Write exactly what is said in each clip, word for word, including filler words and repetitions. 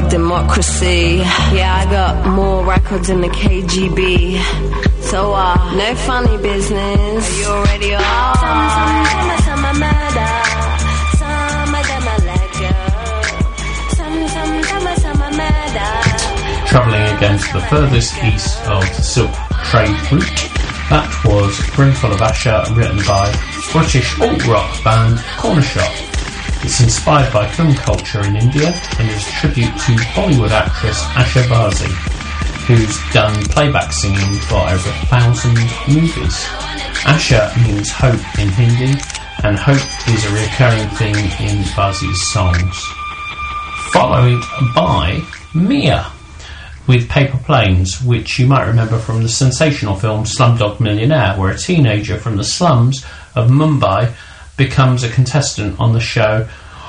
democracy. Yeah, I got more records than the K G B. So, uh, no funny business. Are you already are? Some, some, some, some are murder. Some of them are ledger. Some, some, some, some are murder. Travelling against the furthest east of the Silk Trade route, that was Brimful of Asher, written by British alt-rock band Cornershop. It's inspired by film culture in India and is a tribute to Bollywood actress Asha Bharti, who's done playback singing for over a thousand movies. Asha means hope in Hindi, and hope is a recurring theme in Bharti's songs. Followed by Mia with Paper Planes, which you might remember from the sensational film Slumdog Millionaire, where a teenager from the slums of Mumbai becomes a contestant on the show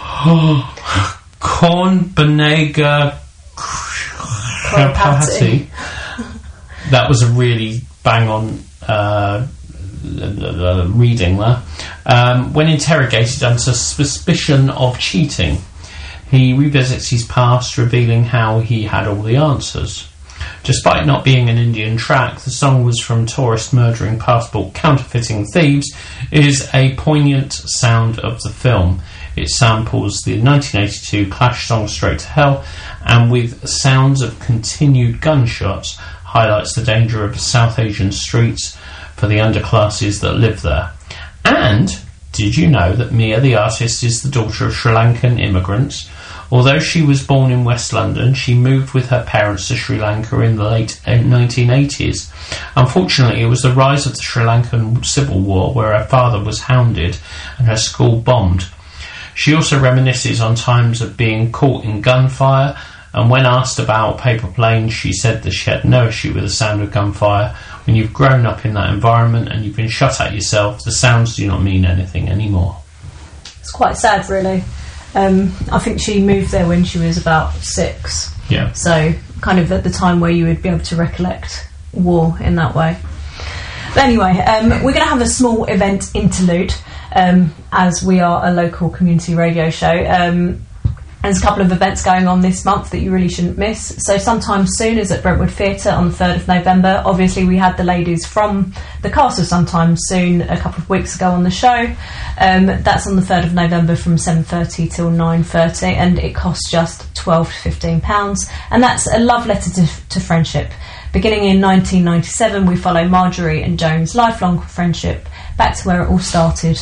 Kaun Banega Crorepati. That was a really bang on uh, reading there. Um, when interrogated under suspicion of cheating, he revisits his past, revealing how he had all the answers. Despite not being an Indian track, the song was from tourist murdering passport counterfeiting thieves, is a poignant sound of the film. It samples the nineteen eighty-two Clash song Straight to Hell, and with sounds of continued gunshots, highlights the danger of South Asian streets for the underclasses that live there. And did you know that Mia, the artist, is the daughter of Sri Lankan immigrants? Although she was born in West London, she moved with her parents to Sri Lanka in the late nineteen eighties. Unfortunately, it was the rise of the Sri Lankan Civil War where her father was hounded and her school bombed. She also reminisces on times of being caught in gunfire, and when asked about Paper Planes, she said that she had no issue with the sound of gunfire. When you've grown up in that environment and you've been shot at yourself, the sounds do not mean anything anymore. It's quite sad, really. Um, I think she moved there when she was about six. Yeah. So, kind of at the time where you would be able to recollect war in that way. But anyway, um, we're going to have a small event interlude, um, as we are a local community radio show. Um, There's a couple of events going on this month that you really shouldn't miss. So sometime soon is at Brentwood Theatre on the third of November. Obviously, we had the ladies from the cast of Sometime Soon a couple of weeks ago on the show. Um, that's on the third of November from seven thirty till nine thirty, and it costs just twelve to fifteen pounds. And that's a love letter to, to friendship. Beginning in nineteen ninety-seven, we follow Marjorie and Joan's lifelong friendship back to where it all started.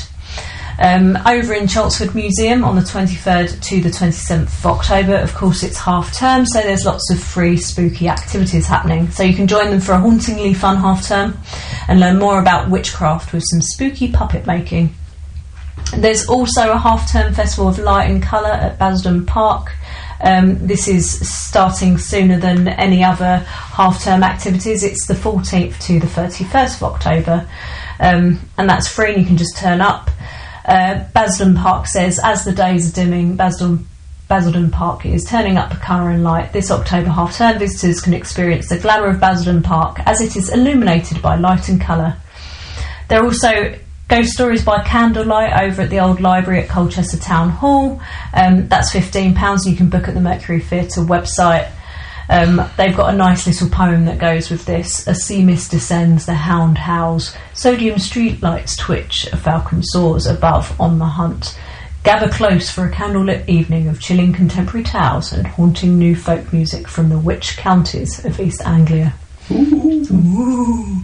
Um, over in Chelmsford Museum on the twenty-third to the twenty-seventh of October. Of course, it's half term, so there's lots of free spooky activities happening. So you can join them for a hauntingly fun half term and learn more about witchcraft with some spooky puppet making. There's also a half term festival of light and colour at Basildon Park. Um, this is starting sooner than any other half term activities. It's the fourteenth to the thirty-first of October, um, and that's free and you can just turn up. Uh, Basildon Park says, as the days are dimming, Basildon, Basildon Park is turning up the colour and light. This October half-term, visitors can experience the glamour of Basildon Park as it is illuminated by light and colour. There are also ghost stories by candlelight over at the old library at Colchester Town Hall. Um, that's fifteen pounds, and you can book at the Mercury Theatre website. Um, they've got a nice little poem that goes with this. A sea mist descends, the hound howls, sodium streetlights twitch, a falcon soars above on the hunt. Gather close for a candlelit evening of chilling contemporary tales and haunting new folk music from the witch counties of East Anglia. Ooh. Ooh.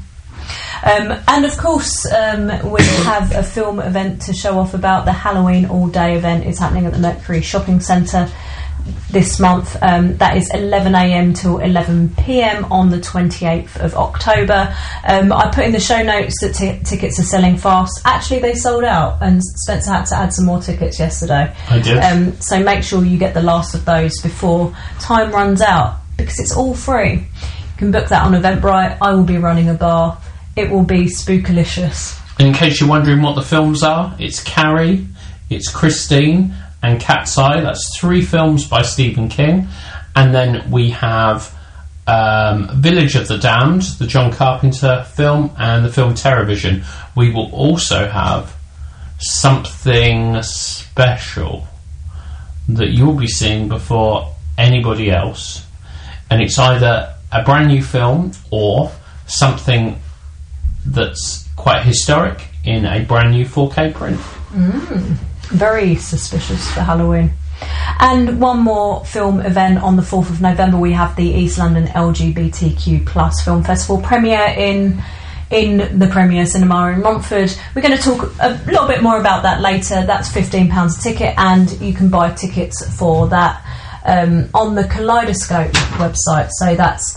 Um, and of course, um, we have a film event to show off about. The Halloween all-day event is happening at the Mercury Shopping Centre this month. Um, that is eleven a m till eleven p m on the twenty-eighth of October. Um, I put in the show notes that t- tickets are selling fast. Actually, they sold out, and Spencer had to add some more tickets yesterday. I did. Um, so make sure you get the last of those before time runs out, because it's all free. You can book that on Eventbrite. I will be running a bar. It will be spookalicious. In case you're wondering what the films are, it's Carrie, it's Christine, and Cat's Eye. That's three films by Stephen King. And then we have um, Village of the Damned, the John Carpenter film, and the film Terrorvision. We will also have something special that you'll be seeing before anybody else, and it's either a brand new film or something that's quite historic in a brand new four K print. Mm, very suspicious for Halloween. And one more film event on the fourth of November, we have the East London L G B T Q plus Film Festival premiere in in the Premier Cinema in Romford. We're going to talk a little bit more about that later. That's fifteen pounds a ticket, and you can buy tickets for that um, on the Kaleidoscope website. So that's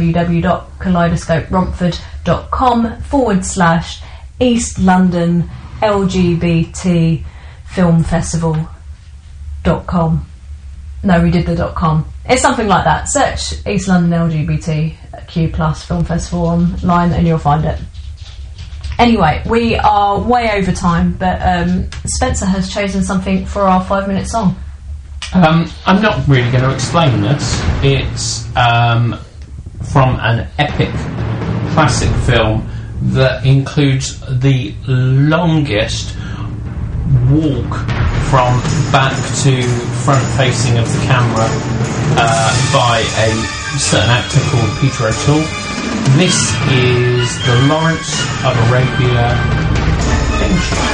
www.kaleidoscoperomford.com forward slash East London L G B T Film Festival dot com. No, we did the dot com. It's something like that. Search East London L G B T Q plus Film Festival online and you'll find it. Anyway, we are way over time, but um, Spencer has chosen something for our five minute song. Um, I'm not really going to explain this. It's um, from an epic classic film that includes the longest walk from back to front facing of the camera uh, by a certain actor called Peter O'Toole. This is the Lawrence of Arabia theme tune.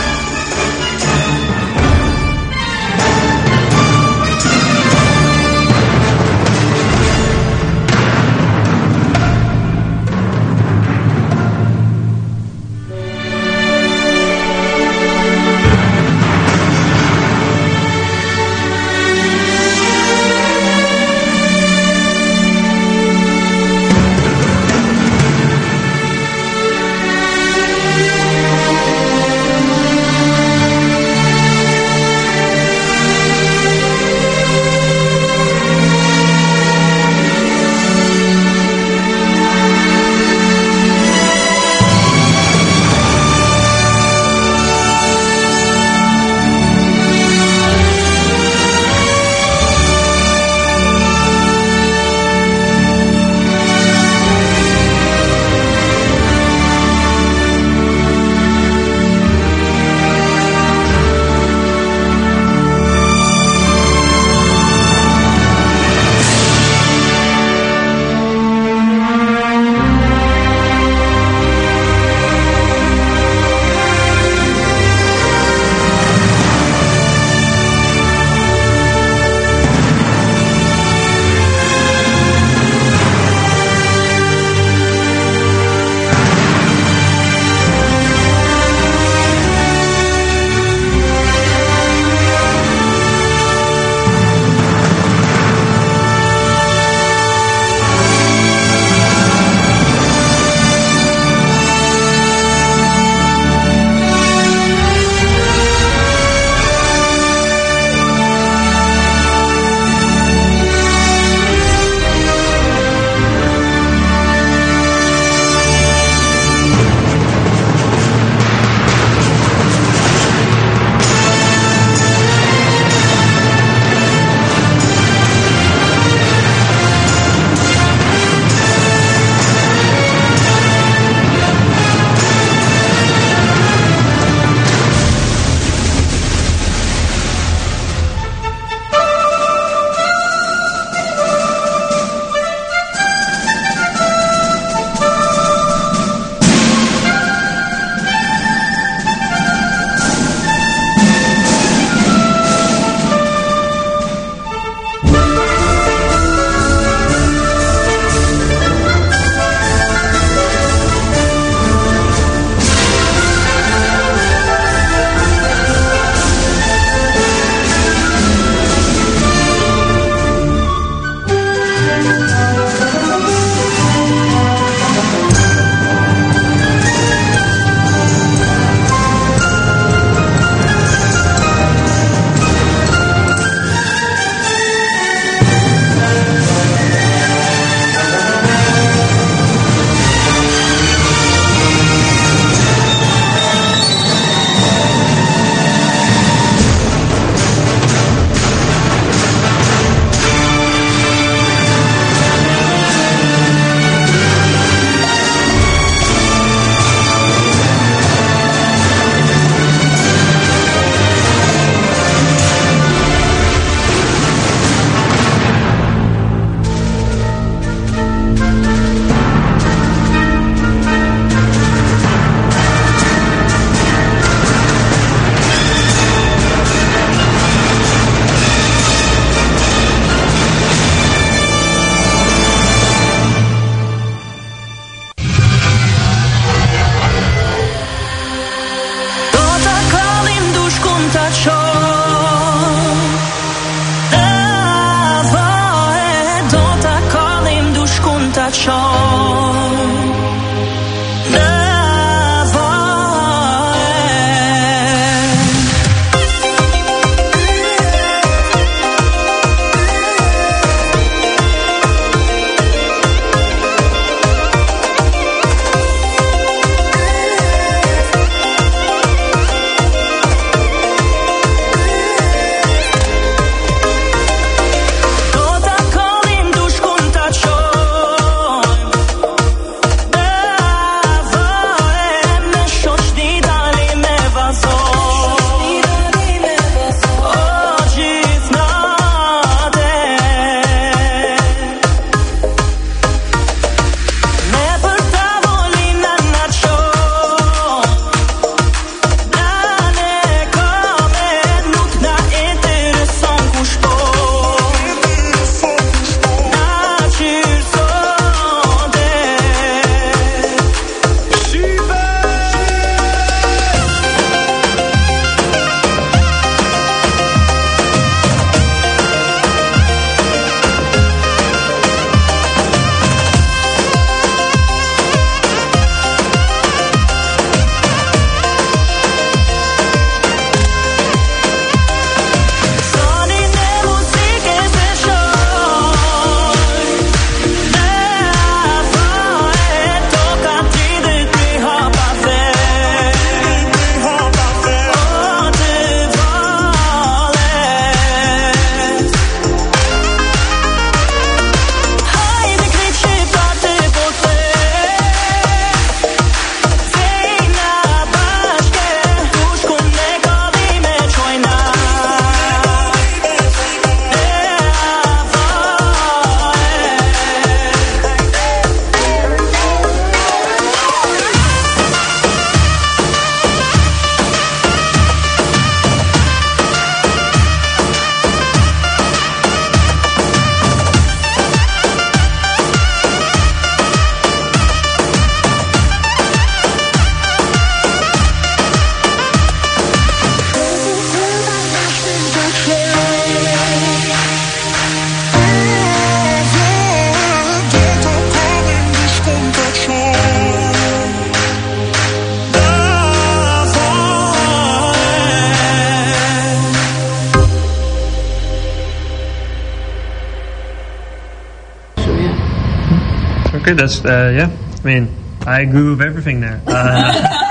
Okay, that's uh, yeah. I mean, I agree with everything there. Uh,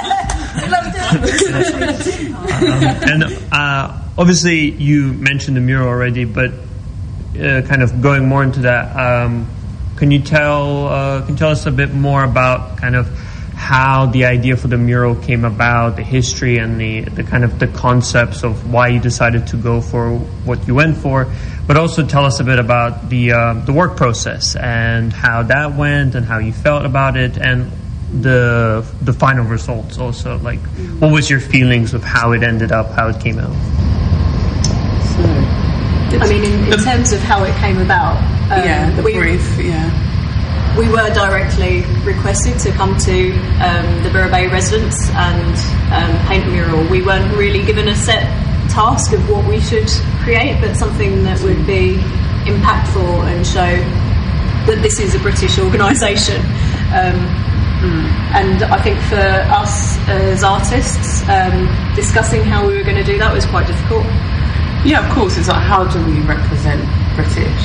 um, and uh, obviously, you mentioned the mural already, but uh, kind of going more into that, um, can you tell uh, can you tell us a bit more about kind of how the idea for the mural came about, the history and the, the kind of the concepts of why you decided to go for what you went for, but also tell us a bit about the uh, the work process and how that went and how you felt about it and the the final results also. Like, what was your feelings of how it ended up, how it came out? So, I mean, in, in terms of how it came about, um, yeah, the we, brief, yeah. We were directly requested to come to um, the Borough Bay residence and um, paint a mural. We weren't really given a set task of what we should create, but something that would be impactful and show that this is a British organisation. Um, mm. And I think for us as artists, um, discussing how we were going to do that was quite difficult. Yeah, of course. It's like, how do we represent British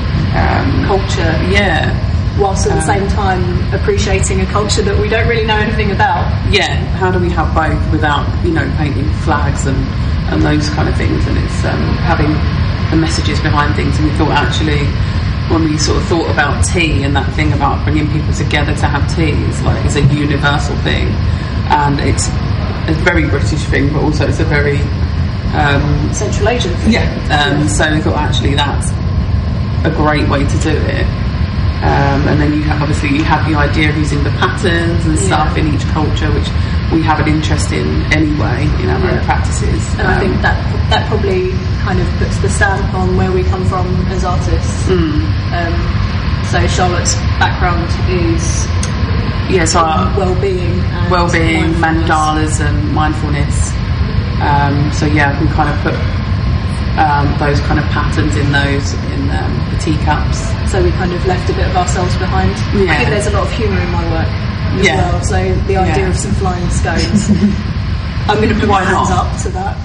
um, culture? Yeah. Whilst at the same time appreciating a culture that we don't really know anything about. Yeah, how do we have both without, you know, painting flags and, and those kind of things, and it's um, having the messages behind things. And we thought, actually, when we sort of thought about tea and that thing about bringing people together to have tea, it's like it's a universal thing, and it's a very British thing, but also it's a very um, Central Asian thing. Yeah, um, so we thought actually that's a great way to do it. Um, and then you have, obviously you have the idea of using the patterns and stuff yeah. in each culture, which we have an interest in anyway in our yeah. own practices. And um, I think that that probably kind of puts the stamp on where we come from as artists. Mm. Um, so Charlotte's background is yeah, so well-being, and well-being, mandalas and mindfulness. Um, so yeah, we kind of put um, those kind of patterns in those in um, the teacups. So we kind of left a bit of ourselves behind. Yeah. I think there's a lot of humour in my work as yeah. well. So the idea yeah. of some flying scones. I'm going to put Why my hands not? up to that.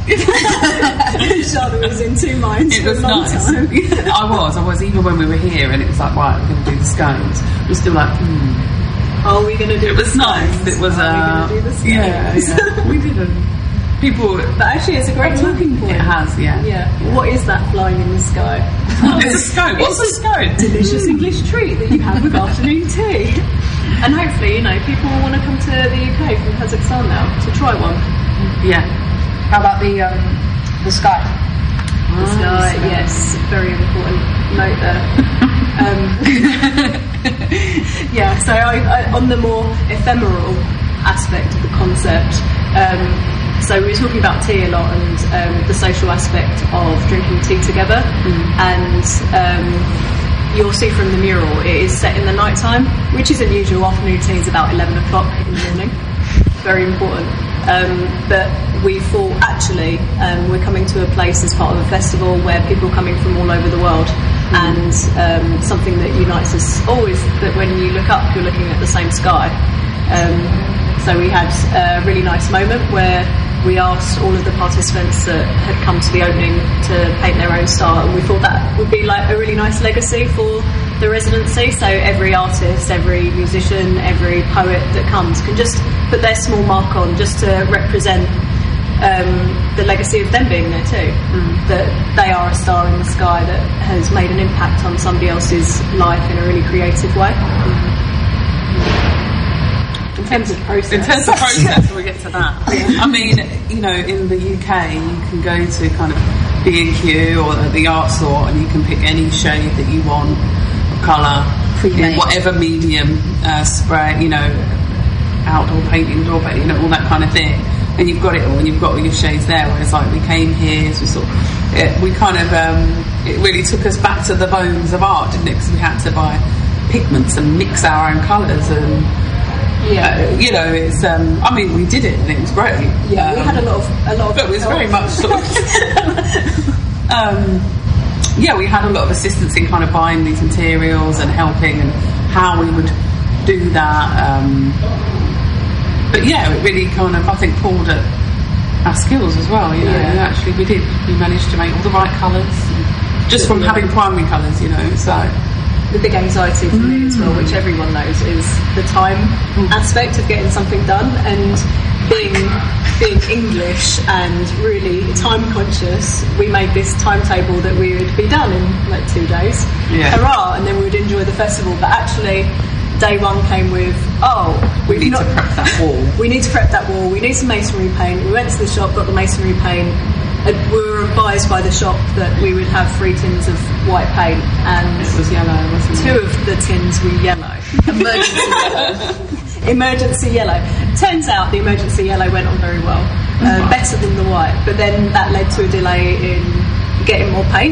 Charlotte was in two minds it for was a long nice. time. I was. I was. Even when we were here and it was like, right, we're going to do the scones. We're still like, hmm. Are we going to do it? It was nice. It was. Are uh, we going to do the scones? Yeah, yeah. We didn't. People, but actually, it's a great talking point. It has, yeah. Yeah. What is that flying in the sky? It's a scone. What's a scone? Delicious English treat that you have with afternoon tea. And hopefully, you know, people will want to come to the U K from Kazakhstan now to try one. Yeah. How about the um, the sky? The oh, sky, yes, very important note there. um, yeah. So I, I, on the more ephemeral aspect of the concept. Um, So we were talking about tea a lot and um, the social aspect of drinking tea together. Mm. And um, you'll see from the mural, it is set in the night time, which is unusual. Afternoon tea is about eleven o'clock in the morning. Very important. Um, but we thought, actually, um, we're coming to a place as part of a festival where people are coming from all over the world. Mm. And um, something that unites us all is that when you look up, you're looking at the same sky. Um, so we had a really nice moment where we asked all of the participants that had come to the opening to paint their own style, and we thought that would be like a really nice legacy for the residency. So every artist, every musician, every poet that comes can just put their small mark on, just to represent um, the legacy of them being there too. Mm. That they are a star in the sky that has made an impact on somebody else's life in a really creative way. Mm. In terms of process. In terms of process, we'll get to that. I mean, you know, in the U K, you can go to kind of B and Q or the art store and you can pick any shade that you want, colour, in whatever medium, uh, spray, you know, outdoor paint, indoor paint, you know, all that kind of thing. And you've got it all, and you've got all your shades there. Whereas, like, we came here, so we sort of, it, we kind of, um, it really took us back to the bones of art, didn't it? Because we had to buy pigments and mix our own colours and. Yeah, uh, you know, it's. Um, I mean, we did it, and it was great. Yeah, um, we had a lot of a lot of. But it was very much sort of. um, yeah, we had a lot of assistance in kind of buying these materials and helping, and how we would do that. Um, but yeah, it really kind of, I think, pulled at our skills as well. You know, yeah. And actually, we did. We managed to make all the right colours, just from having primary colours. You know, so. the big anxiety for me as well, which everyone knows, is the time aspect of getting something done, and being being English and really time conscious. We made this timetable that we would be done in like two days, Yeah. hurrah, and then we would enjoy the festival. But actually, day one came with, oh, We we've need not, to prep that wall. we need to prep that wall, we need some masonry paint. We went to the shop, got the masonry paint, and we were advised by the shop that we would have three tins of white paint, and It was yellow, wasn't it? two of the tins were yellow. Emergency yellow. Emergency yellow. Turns out the emergency yellow went on very well, uh, better than the white, but then that led to a delay in getting more paint.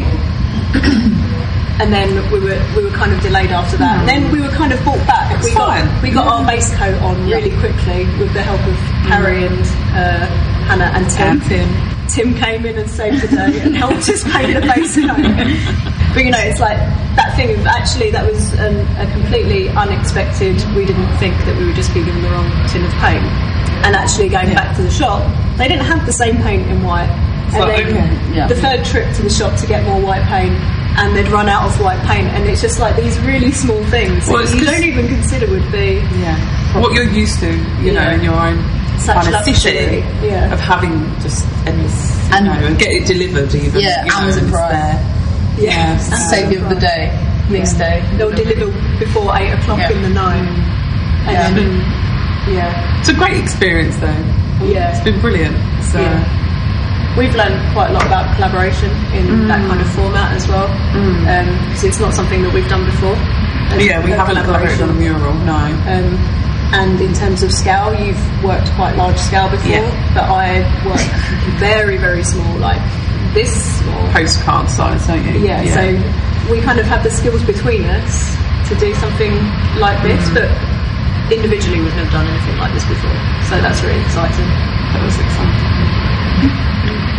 And then we were we were kind of delayed after that. And then we were kind of brought back. It's we got fine. we got our base coat on really quickly with the help of Harry and uh, Hannah and Tim. And Tim. Tim came in and saved the day and helped us paint the base coat. But you know, it's like that thing of actually that was an, a completely unexpected. We didn't think that we would just be given the wrong tin of paint. And actually going back to the shop, they didn't have the same paint in white. And Well, then okay, yeah. the third trip to the shop to get more white paint, and they'd run out of white paint, and it's just like these really small things Well, that it's you 'cause- don't even consider would be Yeah. What you're used to, you know, Yeah. in your own such kind of luxury. city Yeah. of having just endless, you And- know, and get it delivered even. Yeah, you know, Amazon it's Prime. there. Yeah. Yeah. Save you of the day, next day. They'll deliver before eight o'clock Yeah. in the night. Yeah. And then, yeah, It's a great experience though. yeah. It's been brilliant. So Yeah. We've learned quite a lot about collaboration in that kind of format as well, because it's not something that we've done before. But yeah, we A haven't collaborated on a mural, no. Um, and in terms of scale, you've worked quite large scale before, Yeah. but I work very, very small, like this small. Postcard size, don't you? Yeah, so we kind of have the skills between us to do something like this, but individually we've never done anything like this before. So that's really exciting. that was exciting.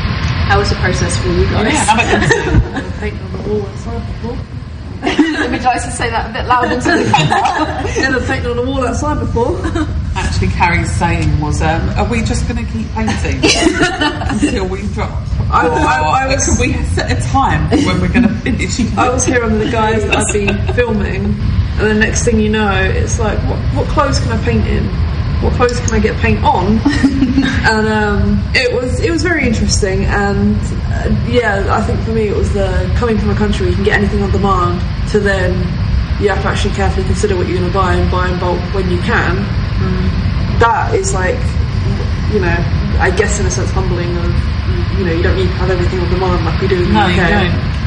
How was the process for you guys? Yeah, how about you? Paint on the wall outside before. Let me try to say that a bit louder to the camera. Never painted on the wall outside before. Actually, Carrie's saying was, um, are we just going to keep painting until we drop? I- Or I- I was- Can we set a time for when we're going to finish? I was here under the guise that I'd be filming, and the next thing you know, it's like, what, what clothes can I paint in? What clothes can I get paint on? And um, it was it was very interesting. And uh, yeah, I think for me it was the coming from a country where you can get anything on demand to then you have to actually carefully consider what you're going to buy and buy in bulk when you can. Mm. That is like, you know, I guess in a sense humbling of, you know, you don't need to have everything on demand like we do in the No, U K. you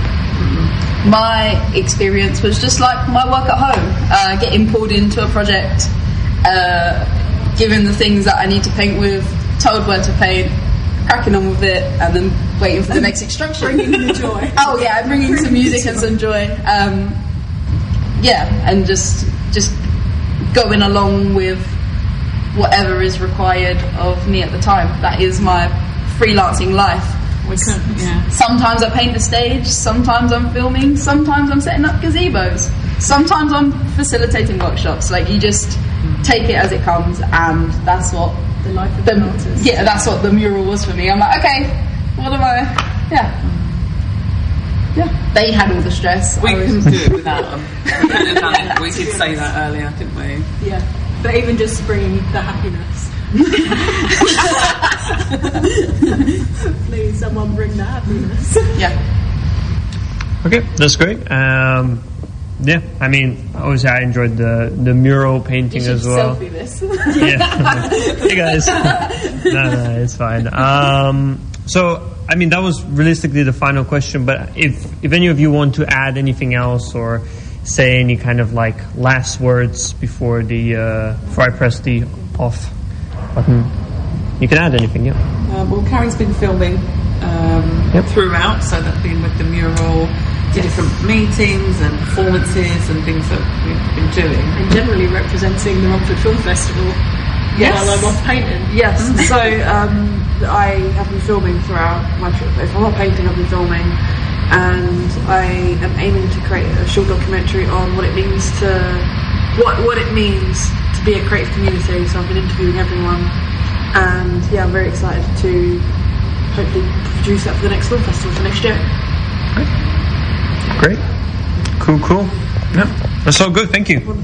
don't. My experience was just like my work at home, uh, getting pulled into a project, uh, given the things that I need to paint with, told where to paint, cracking on with it, and then waiting for the next instruction. Bringing the joy. Oh yeah, bringing some music and some joy. Um, yeah, and just just going along with whatever is required of me at the time. That is my freelancing life. We could, yeah. Sometimes I paint the stage, sometimes I'm filming, sometimes I'm setting up gazebos, sometimes I'm facilitating workshops. Like, you just take it as it comes, and that's what The life of the, an artist. yeah, that's what the mural was for me. I'm like, okay, what am I? Yeah. Yeah. They had all the stress. We I was- couldn't do it without them. We couldn't have done it. We did say that earlier, didn't we? Yeah, but even just bringing the happiness. Please, someone bring the happiness. yeah. Okay, that's great. Um, yeah, I mean, obviously I enjoyed the, the mural painting as well. Selfie this. Yeah. Hey guys. No, no, it's fine. Um, so, I mean, that was realistically the final question, but if, if any of you want to add anything else or say any kind of like last words before the, uh, before I press the off button, you can add anything, yeah. Uh, well, Carrie's been filming um, Yep. throughout, so that's been with the mural, to different meetings and performances and things that we've been doing. And generally representing the Romford Film Festival Yes. while I'm off painting. Yes, so um, I have been filming throughout my trip. If I'm not painting, I've been filming, and I am aiming to create a short documentary on what it means to what what it means to be a creative community. So I've been interviewing everyone, and yeah, I'm very excited to hopefully produce that for the next film festival for next year. Great. Cool, cool. Yeah, that's all good. Thank you.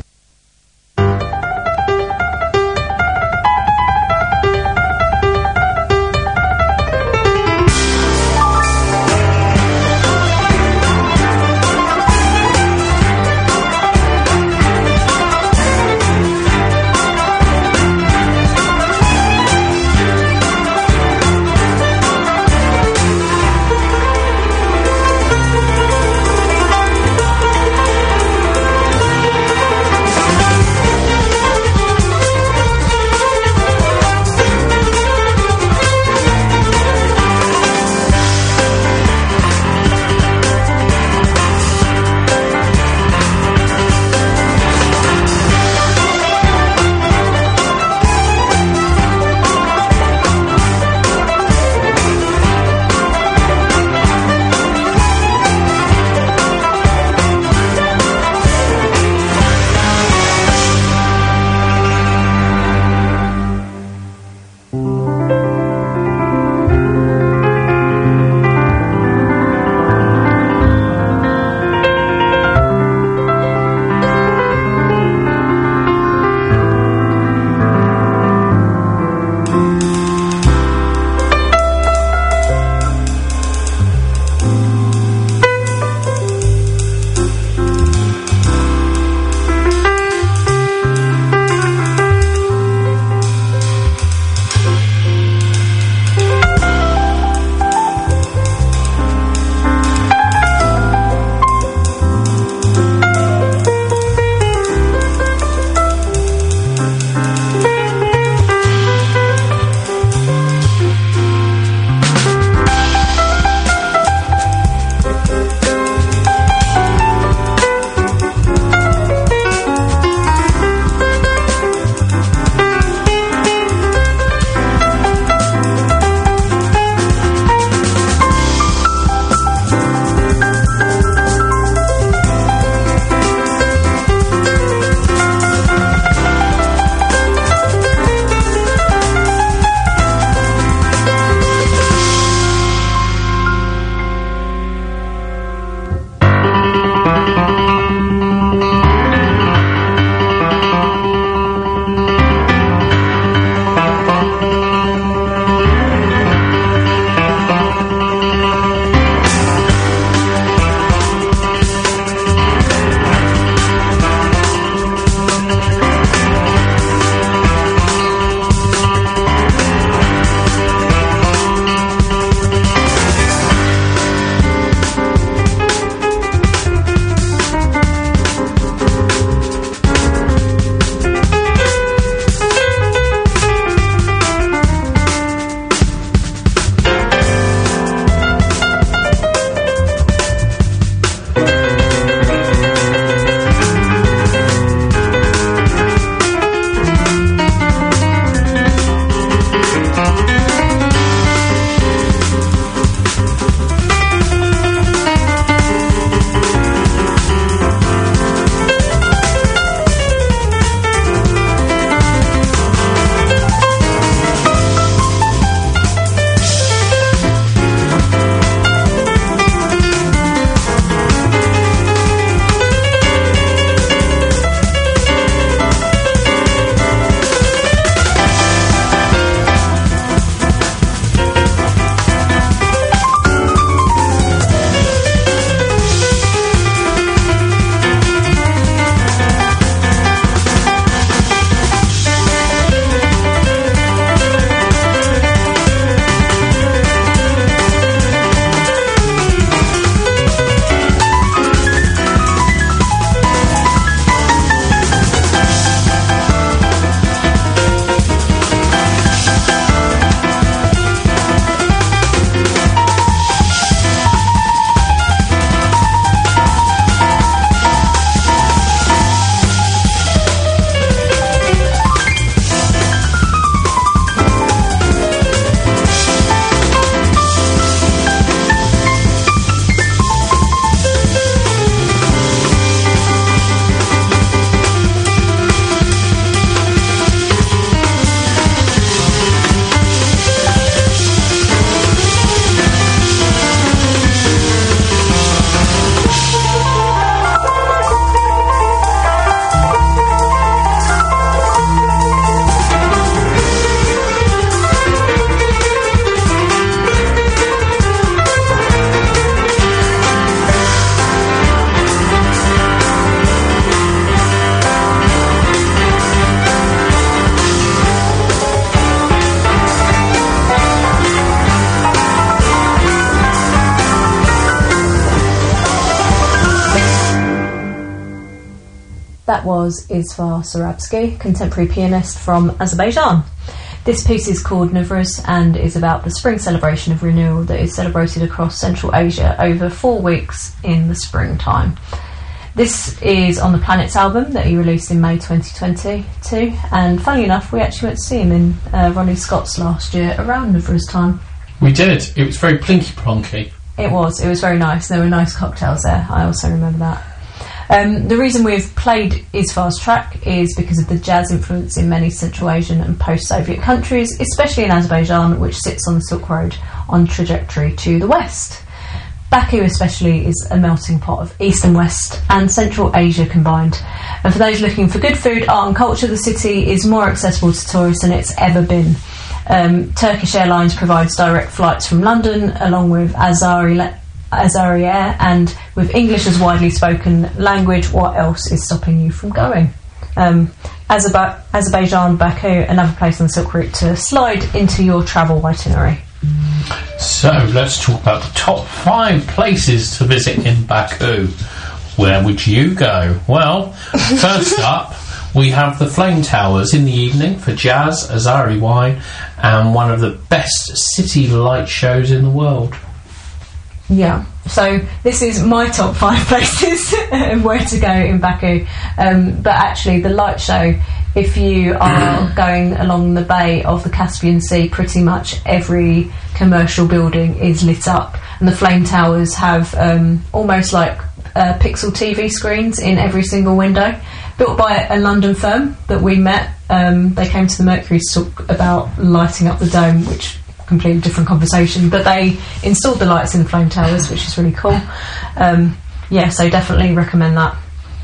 that was Isvar Sarabsky, contemporary pianist from Azerbaijan. This piece is called Nvruz and is about the spring celebration of renewal that is celebrated across Central Asia over four weeks in the springtime. This is on the Planets album that he released in May twenty twenty-two, and funny enough, we actually went to see him in uh, Ronnie Scott's last year around Nvruz time. We did. It was very plinky plonky. It was. It was very nice. There were nice cocktails there. I also remember that. Um, the reason we've played Isvar's track is because of the jazz influence in many Central Asian and post-Soviet countries, especially in Azerbaijan, which sits on the Silk Road on trajectory to the west. Baku especially is a melting pot of East and West and Central Asia combined. And for those looking for good food, art and culture, the city is more accessible to tourists than it's ever been. Um, Turkish Airlines provides direct flights from London, along with Azari, Azari Air, and with English as widely spoken language, what else is stopping you from going? Um, Azerba- Azerbaijan, Baku, another place on the Silk Route to slide into your travel itinerary. So let's talk about the top five places to visit in Baku. Where would you go? Well, first up, we have the Flame Towers in the evening for jazz, Azari wine, and one of the best city light shows in the world. Yeah, so this is my top five places where to go in Baku. Um, but actually, the light show, if you are going along the bay of the Caspian Sea, pretty much every commercial building is lit up. And the Flame Towers have um, almost like uh, pixel T V screens in every single window. Built by a London firm that we met. Um, they came to the Mercury to talk about lighting up the dome, which completely different conversation, but they installed the lights in the Flame Towers, which is really cool. Um, yeah, so definitely recommend that.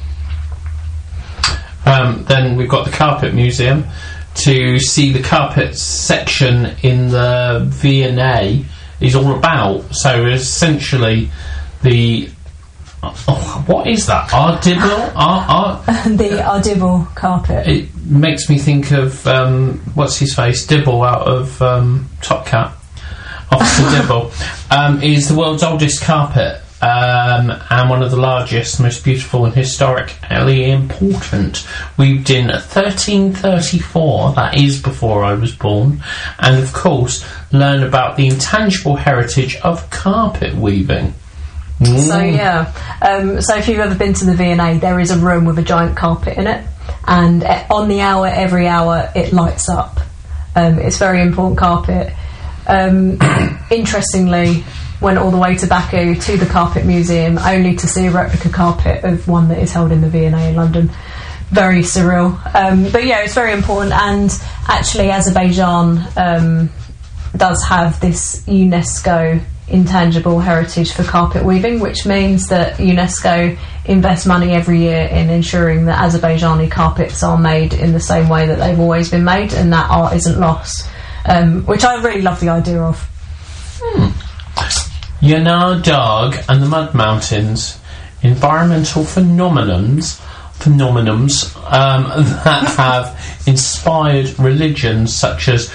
Um, then we've got the Carpet Museum to see the carpet section in the V and A is all about. So essentially, the oh, what is that? Audible? Art, art? The Audible carpet. It makes me think of um, what's his face, Dibble out of um, Top Cat. Officer Dibble um, is the world's oldest carpet. Um, and one of the largest, most beautiful and historically important. Weaved in thirteen thirty-four, that is before I was born, and of course learn about the intangible heritage of carpet weaving. Mm. So yeah, um, so if you've ever been to the V and A, there is a room with a giant carpet in it, and on the hour, every hour, it lights up. Um, it's very important carpet. Um, interestingly, went all the way to Baku to the Carpet Museum only to see a replica carpet of one that is held in the V and A in London. Very surreal. Um, but yeah, it's very important, and actually Azerbaijan um, does have this UNESCO intangible heritage for carpet weaving, which means that UNESCO invests money every year in ensuring that Azerbaijani carpets are made in the same way that they've always been made, and that art isn't lost, um, which I really love the idea of. Hmm. Yanar Dagh and the Mud Mountains, environmental phenomenons, phenomenons um, that have inspired religions such as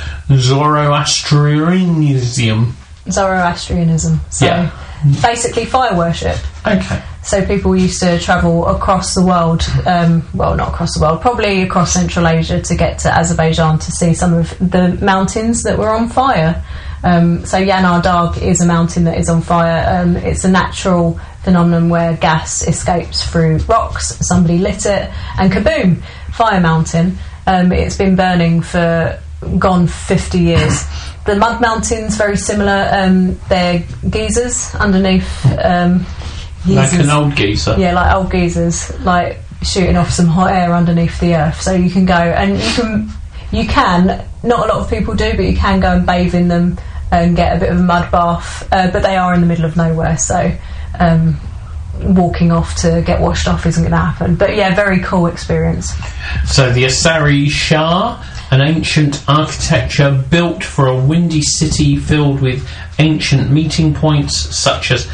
Zoroastrianism. Zoroastrianism. So yeah. basically fire worship. Okay. So people used to travel across the world, um, well, not across the world, probably across Central Asia to get to Azerbaijan to see some of the mountains that were on fire. Um, so Yanar Dagh is a mountain that is on fire. Um, it's a natural phenomenon where gas escapes through rocks, somebody lit it, and kaboom, fire mountain. Um, it's been burning for gone fifty years. The Mud Mountains, very similar. Um, they're geysers underneath. Um, like an old geyser. Yeah, like old geysers, like shooting off some hot air underneath the earth. So you can go and you can, you can. Not a lot of people do, but you can go and bathe in them and get a bit of a mud bath. Uh, but they are in the middle of nowhere, so um, walking off to get washed off isn't going to happen. But yeah, very cool experience. So the Asari Shah, an ancient architecture built for a windy city filled with ancient meeting points such as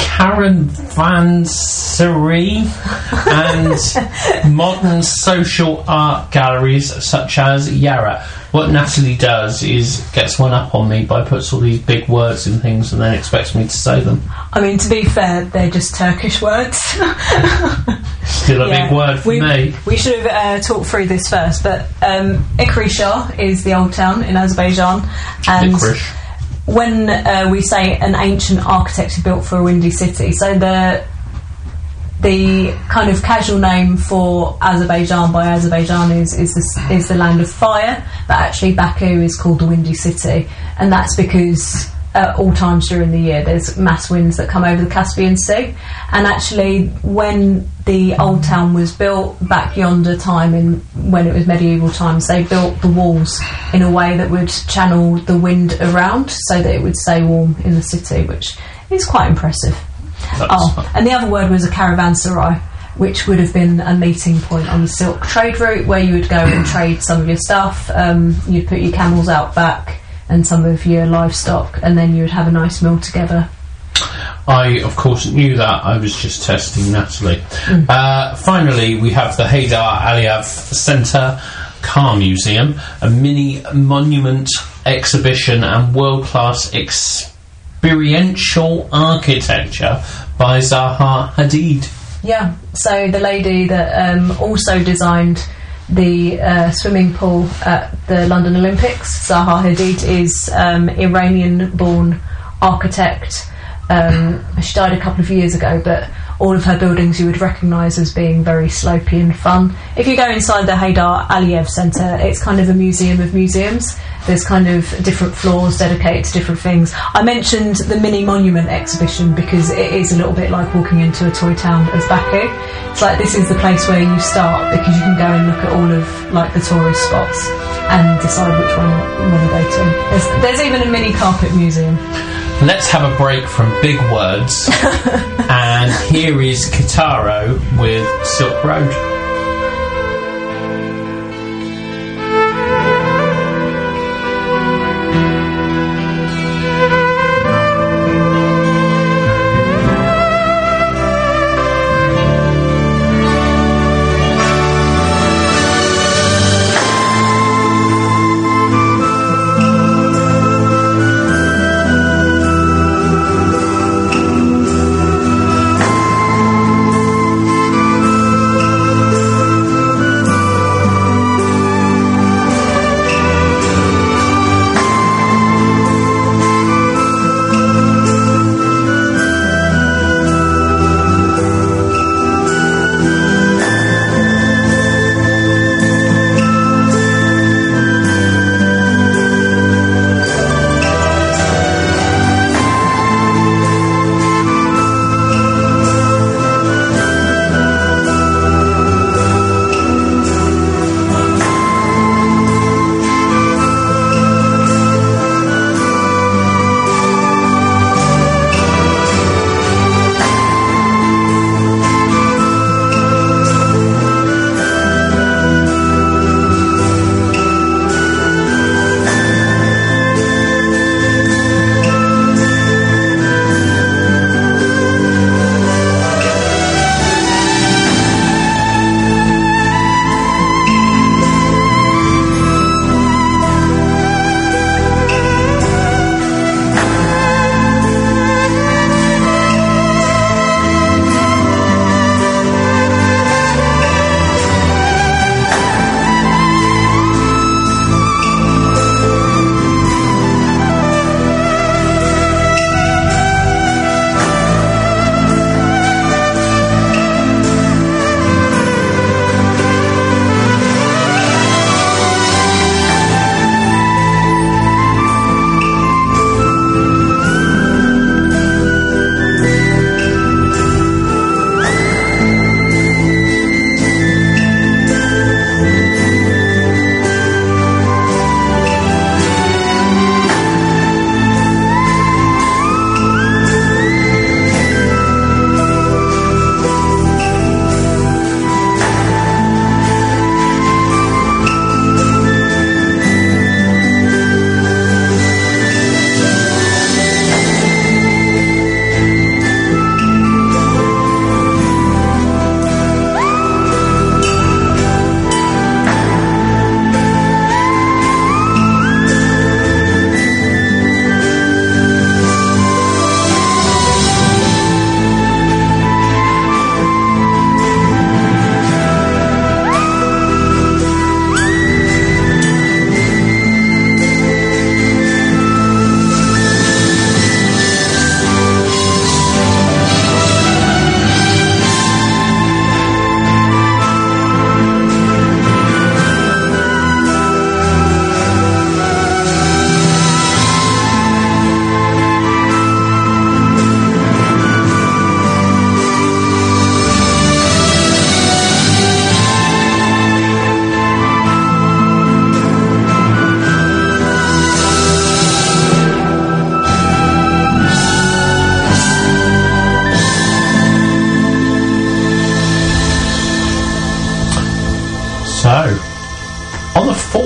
Caravanserai and modern social art galleries such as Yara. What Natalie does is gets one up on me by puts all these big words in things and then expects me to say them. I mean, to be fair, they're just Turkish words. Still a Yeah. big word for we, me. We should have uh, talked through this first, but um, Ikri Shah is the old town in Azerbaijan, and Licorice. when uh, we say an ancient architecture built for a windy city, so the the kind of casual name for Azerbaijan by Azerbaijan is is the, is the land of fire, but actually Baku is called the windy city, and that's because at all times during the year there's mass winds that come over the Caspian Sea. And actually when the old town was built back yonder time, in when it was medieval times, they built the walls in a way that would channel the wind around so that it would stay warm in the city, which is quite impressive. That's Oh, fun. and the other word was a caravanserai, which would have been a meeting point on the silk trade route where you would go and trade some of your stuff. Um, you'd put your camels out back and some of your livestock, and then you would have a nice meal together. I, of course, knew that. I was just testing Natalie. Uh, finally, we have the Haydar Aliyev Centre Car Museum, a mini monument exhibition and world-class experiential architecture by Zaha Hadid. Yeah, so the lady that um, also designed the uh, swimming pool at the London Olympics, Zaha Hadid, is um, Iranian-born architect. Um, she died a couple of years ago, but all of her buildings you would recognise as being very slopey and fun. If you go inside the Haydar Aliyev Centre, it's kind of a museum of museums. There's kind of different floors dedicated to different things. I mentioned the mini monument exhibition because it is a little bit like walking into a toy town as Baku. It's like this is the place where you start because you can go and look at all of like the tourist spots and decide which one you want to go to. There's, there's even a mini carpet museum. Let's have a break from big words. And here is Kitaro with Silk Road. Silk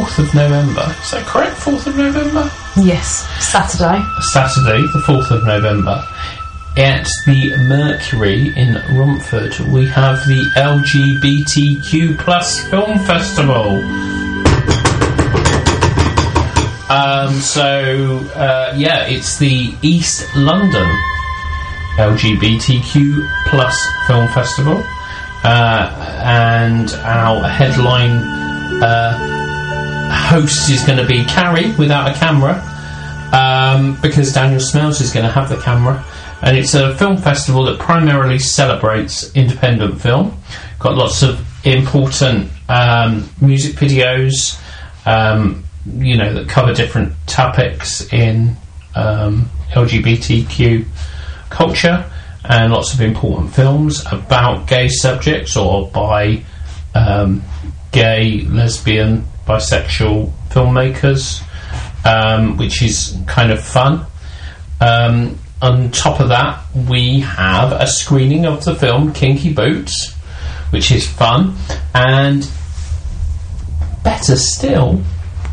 fourth of November. Is that correct? fourth of November? Yes, Saturday. Saturday, the fourth of November. At the Mercury in Romford, we have the L G B T Q plus Film Festival. Um, so, uh, yeah, it's the East London L G B T Q plus Film Festival. Uh, and our headline uh, host is going to be Carrie without a camera, um, because Daniel Smells is going to have the camera. And it's a film festival that primarily celebrates independent film. Got lots of important um, music videos, um, you know, that cover different topics in um, L G B T Q culture, and lots of important films about gay subjects or by um, gay, lesbian, bisexual filmmakers, um, which is kind of fun. Um, on top of that, we have a screening of the film Kinky Boots, which is fun, and better still,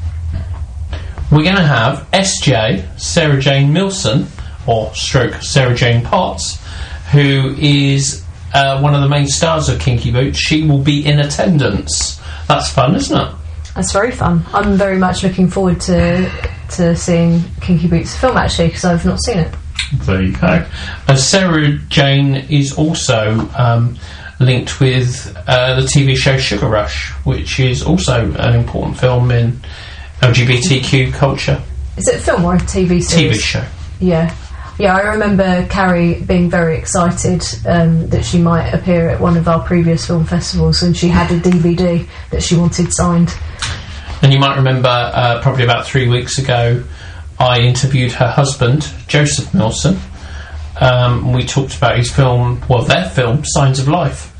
we're going to have S J, Sarah Jane Milson, or stroke Sarah Jane Potts, who is uh, one of the main stars of Kinky Boots. She will be in attendance. That's fun, isn't it? That's very fun. I'm very much looking forward to to seeing Kinky Boots film, actually, because I've not seen it. There you go. Uh, Sarah Jane is also um, linked with uh, the T V show Sugar Rush, which is also an important film in L G B T Q culture. Is it a film or a T V series? T V show. Yeah. Yeah, I remember Carrie being very excited um, that she might appear at one of our previous film festivals, and she had a D V D that she wanted signed. And you might remember uh, probably about three weeks ago, I interviewed her husband, Joseph Milson. Um, we talked about his film, well, their film, Signs of Life.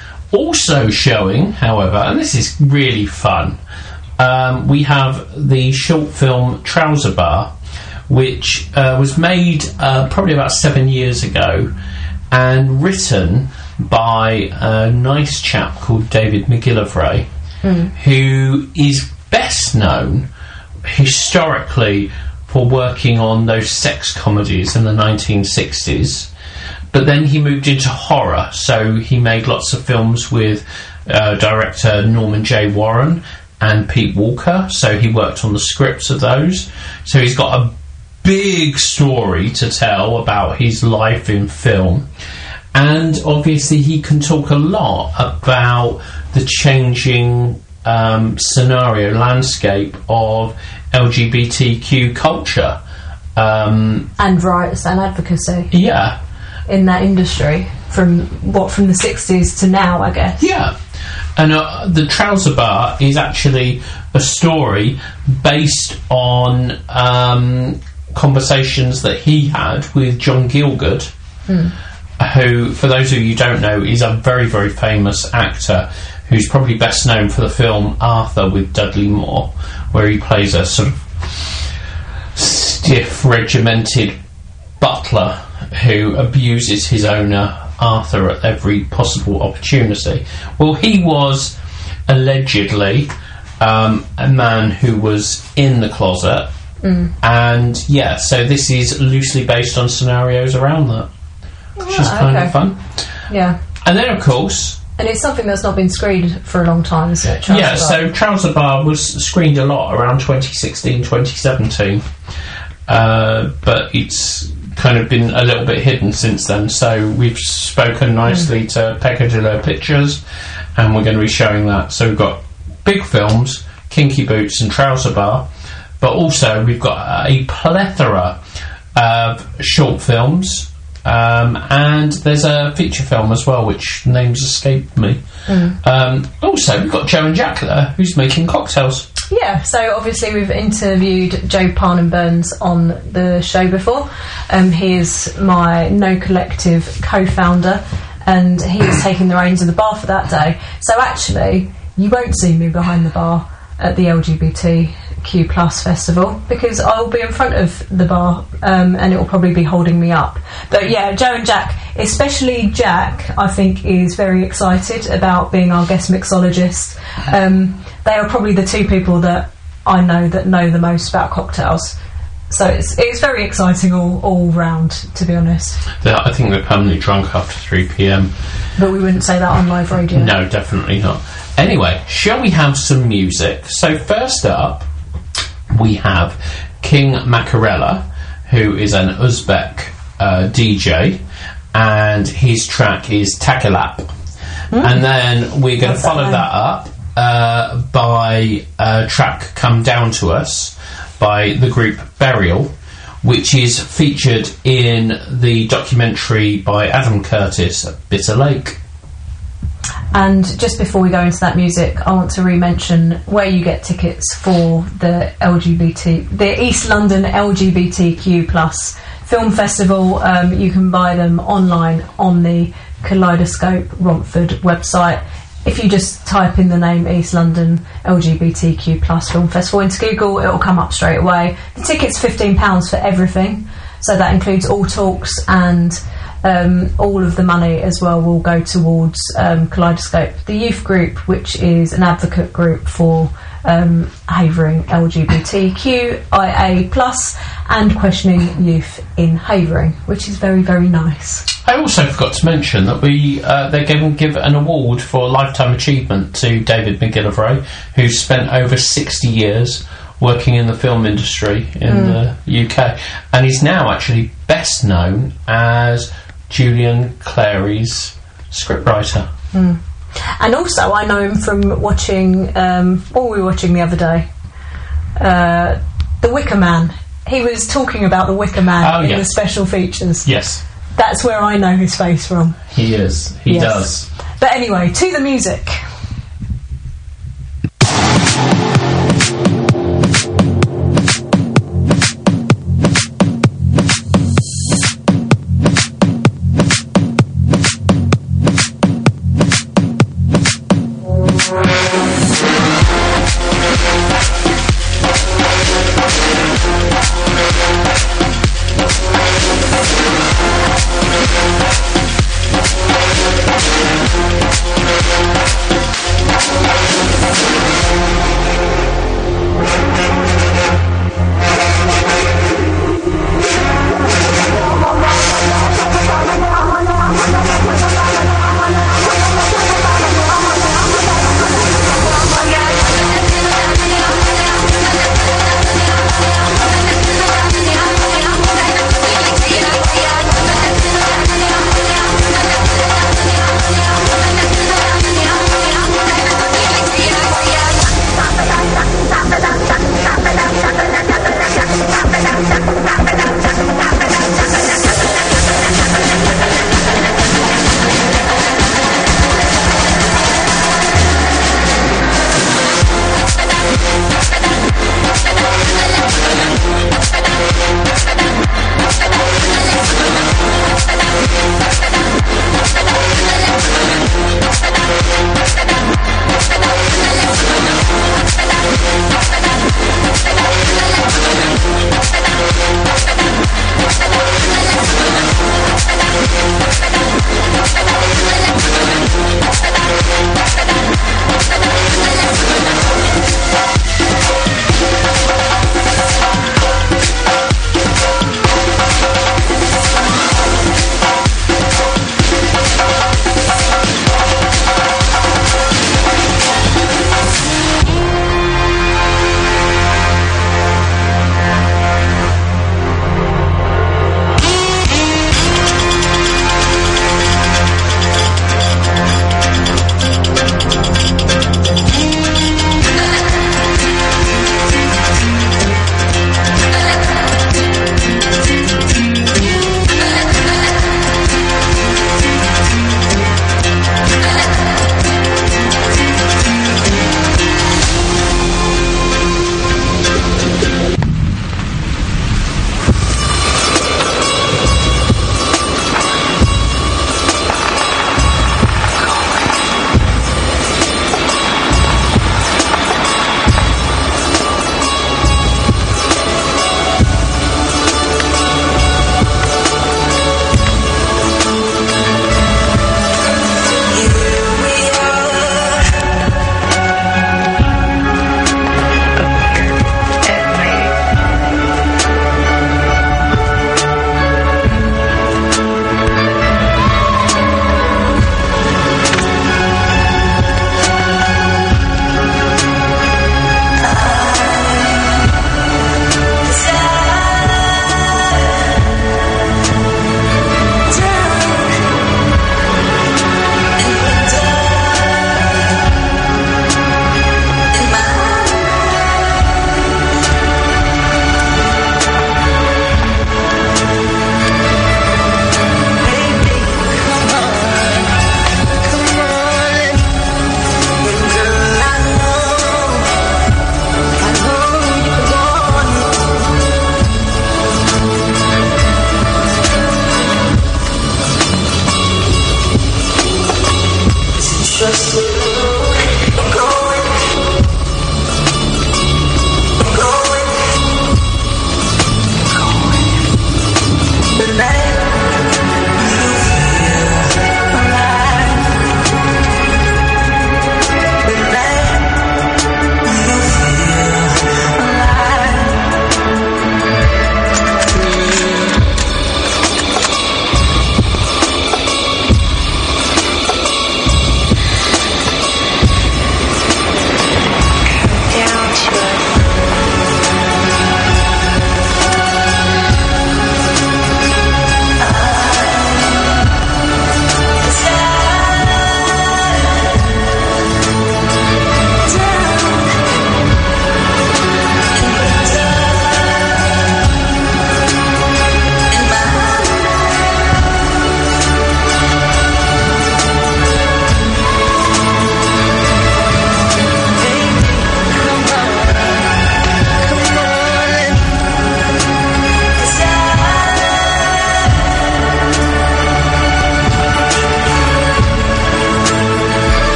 Also showing, however, and this is really fun, um, we have the short film Trouser Bar, which uh, was made uh, probably about seven years ago and written by a nice chap called David McGillivray, mm. who is best known historically for working on those sex comedies in the nineteen sixties, but then he moved into horror, so he made lots of films with uh, director Norman J. Warren and Pete Walker, so he worked on the scripts of those. So he's got a big story to tell about his life in film, and obviously he can talk a lot about the changing um, scenario landscape of L G B T Q culture, um, and rights and advocacy. Yeah, in that industry from what from the sixties to now, I guess. Yeah, and uh, the Trouser Bar is actually a story based on Um, conversations that he had with John Gielgud, mm. who, for those of you who don't know, is a very, very famous actor who's probably best known for the film Arthur with Dudley Moore, where he plays a sort of stiff, regimented butler who abuses his owner Arthur at every possible opportunity. Well, he was allegedly um, a man who was in the closet. Mm. And yeah, so this is loosely based on scenarios around that, which oh, is kind okay. of fun. Yeah. And then, of course... And it's something that's not been screened for a long time, is it? Trouser yeah, Bar? So Trouser Bar was screened a lot around twenty sixteen, twenty seventeen. Uh, but it's kind of been a little bit hidden since then. So we've spoken nicely mm. to Peccadillo Pictures, and we're going to be showing that. So we've got big films, Kinky Boots and Trouser Bar, but also we've got a plethora of short films, um, and there's a feature film as well, which names escape me. Mm. Um, also, we've got Joe and Jack there, who's making cocktails. Yeah, so obviously we've interviewed Joe Parnham Burns on the show before. Um, he is my No Collective co-founder, and he is taking the reins of the bar for that day. So actually, you won't see me behind the bar at the L G B T Q plus festival, because I'll be in front of the bar, um, and it will probably be holding me up. But yeah, Joe and Jack, especially Jack, I think is very excited about being our guest mixologist. Um, they are probably the two people that I know that know the most about cocktails. So it's it's very exciting all, all round, to be honest. They're, I think they're permanently drunk after three p.m. But we wouldn't say that on live radio. No, definitely not. Anyway, shall we have some music? So first up, we have King Makarela, who is an Uzbek uh, D J, and his track is Takalap. Mm. And then we're going to follow that, that up uh, by a track Come Down to Us by the group Burial, which is featured in the documentary by Adam Curtis, Bitter Lake. And just before we go into that music, I want to re-mention where you get tickets for the L G B T, the East London L G B T Q plus Film Festival. Um, you can buy them online on the Kaleidoscope Romford website. If you just type in the name East London L G B T Q plus Film Festival into Google, it will come up straight away. The ticket's fifteen pounds for everything, so that includes all talks, and um, all of the money as well will go towards um, Kaleidoscope, the youth group, which is an advocate group for um, Havering L G B T Q I A plus and questioning youth in Havering, which is very, very nice. I also forgot to mention that we uh, they're going to give an award for lifetime achievement to David McGillivray, who's spent over sixty years working in the film industry in mm. the U K, and he's now actually best known as Julian Clary's scriptwriter. Mm. And also, I know him from watching um, what were we watching the other day? Uh, The Wicker Man. He was talking about The Wicker Man oh, in yes. the special features. Yes. That's where I know his face from. He is. He yes. does. But anyway, to the music.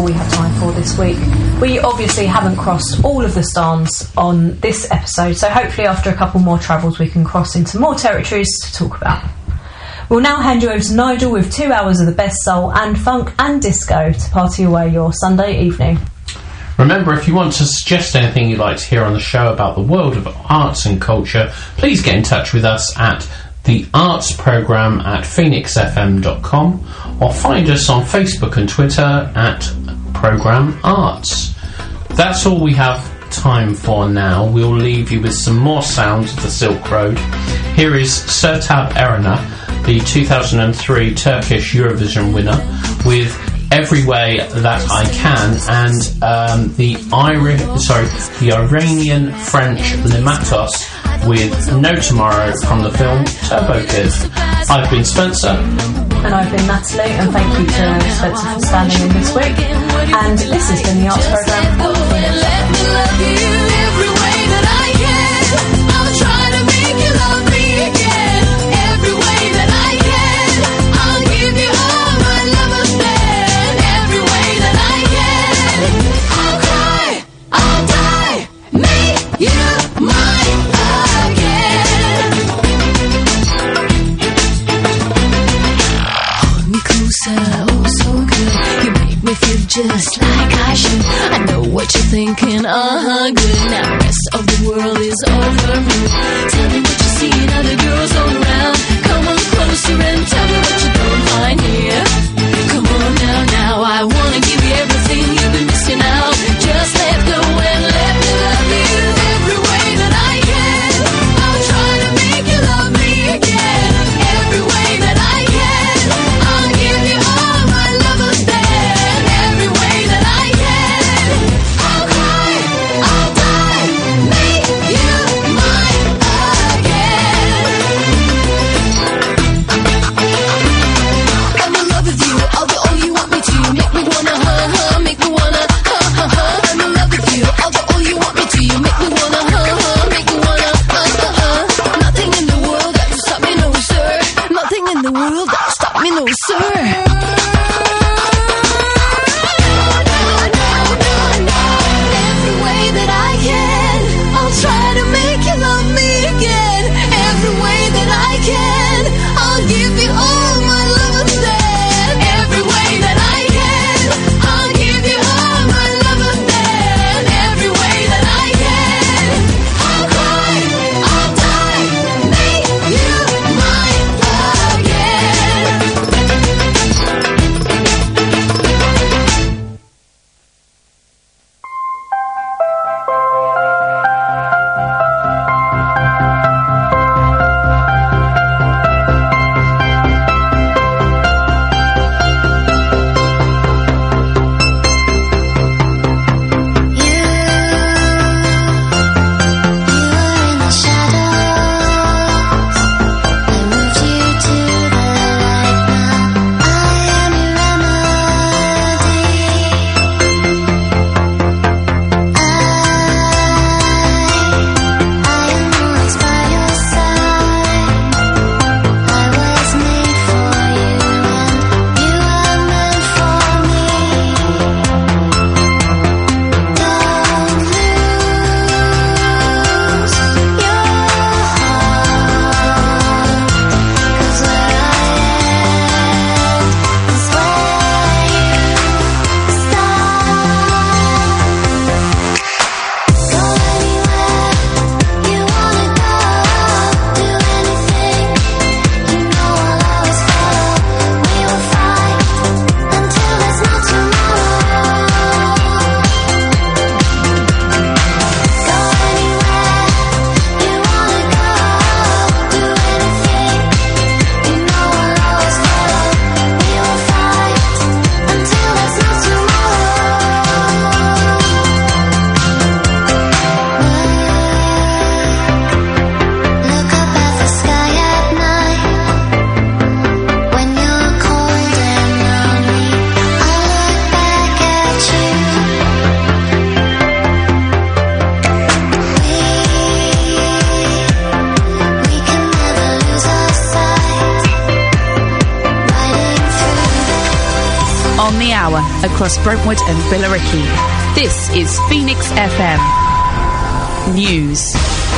all we have time for this week. We obviously haven't crossed all of the stands on this episode, so hopefully after a couple more travels we can cross into more territories to talk about. We'll now hand you over to Nigel with two hours of the best soul and funk and disco to party away your Sunday evening. Remember, if you want to suggest anything you'd like to hear on the show about the world of arts and culture, please get in touch with us at the arts programme at phoenix f m dot com or find us on Facebook and Twitter at Programme Arts. That's all we have time for now. We'll leave you with some more sounds of the Silk Road. Here is Sertab Erener, the two thousand three Turkish Eurovision winner, with Every Way That I Can, and um, the Irish, sorry, the Iranian French Limatos with No Tomorrow from the film Turbo Kid. I've been Spencer. And I've been Natalie, and thank you to Spencer for standing in this week. And this has been the Arts Programme. Let me love you every way that I can. I'll try to make you love me again. Every way that I can. I'll give you all my love again. Every way that I can. I'll cry, I'll die, make you mine again. Hold me closer, oh so good. You make me feel just like I should. I know what you're thinking, uh-huh, good. Now the rest of the world is over me. Tell me what you see in other girls all around. Come on closer and tell me what you don't find here. Come on now, now, I wanna give you everything you've been missing out. Just let go and let me love you every way that I can. I'll try to make you love me again. Every way that I can. I'll give you all my love again. Every way that I can. I'll cry, I'll die, make you mine again. I'm in love with you, I'll do all you want me to. Make me wanna, huh, huh. hour across Brentwood and Billericay. This is Phoenix F M News.